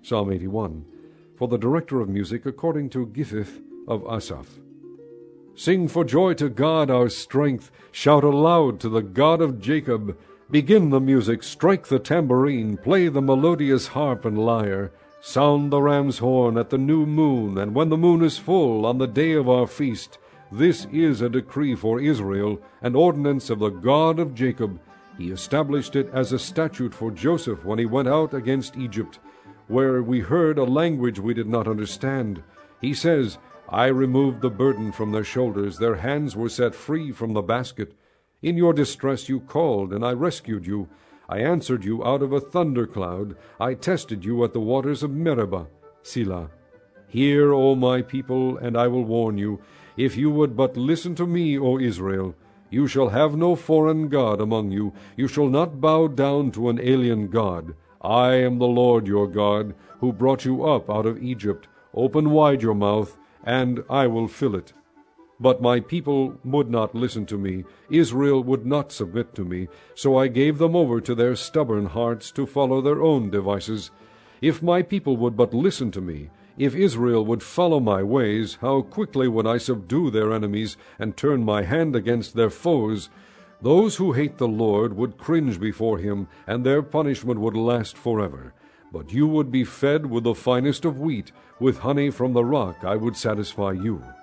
Psalm 81. For the director of music, according to Gittith of Asaph. Sing for joy to God our strength, shout aloud to the God of Jacob. Begin the music, strike the tambourine, play the melodious harp and lyre. Sound the ram's horn at the new moon, and when the moon is full, on the day of our feast. This is a decree for Israel, an ordinance of the God of Jacob. He established it as a statute for Joseph when he went out against Egypt, where we heard a language we did not understand. He says, I removed the burden from their shoulders, their hands were set free from the basket. In your distress you called, and I rescued you. I answered you out of a thundercloud. I tested you at the waters of Meribah. Selah. Hear, O my people, and I will warn you. If you would but listen to me, O Israel, you shall have no foreign god among you. You shall not bow down to an alien god. I am the Lord your God, who brought you up out of Egypt. Open wide your mouth, and I will fill it. But my people would not listen to me. Israel would not submit to me. So I gave them over to their stubborn hearts to follow their own devices. If my people would but listen to me, if Israel would follow my ways, how quickly would I subdue their enemies and turn my hand against their foes. Those who hate the Lord would cringe before him, and their punishment would last forever. But you would be fed with the finest of wheat. With honey from the rock I would satisfy you.